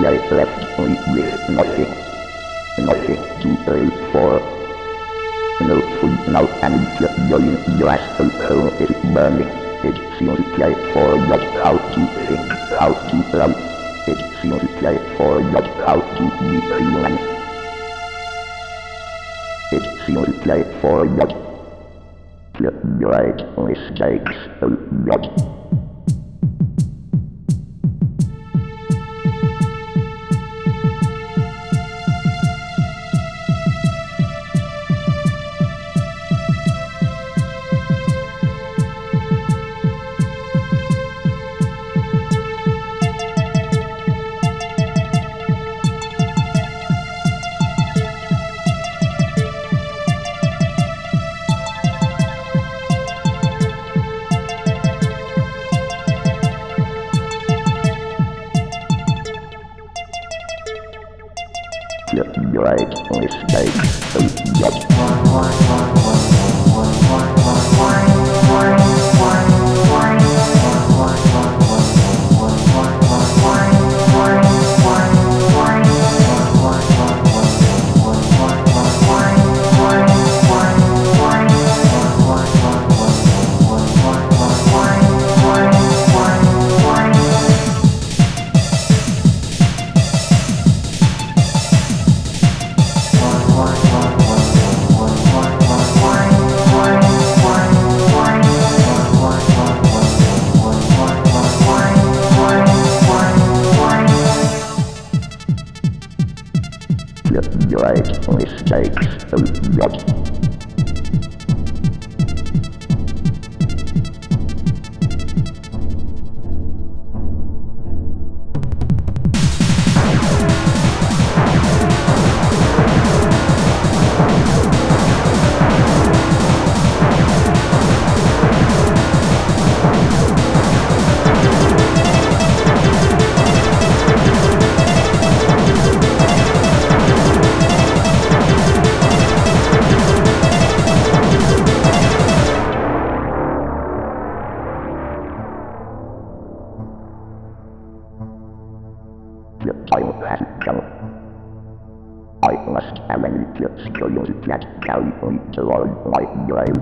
light left me with nothing, nothing to live for. No food now and just going glass alone is burning. It seems like forgot how to think, how to love. It seems like forgot how to be human. It seems like forgot the great mistakes of God. The great mistakes of God. The great mistakes of God. The time has come. I must avenge the stones that carry me toward my grave.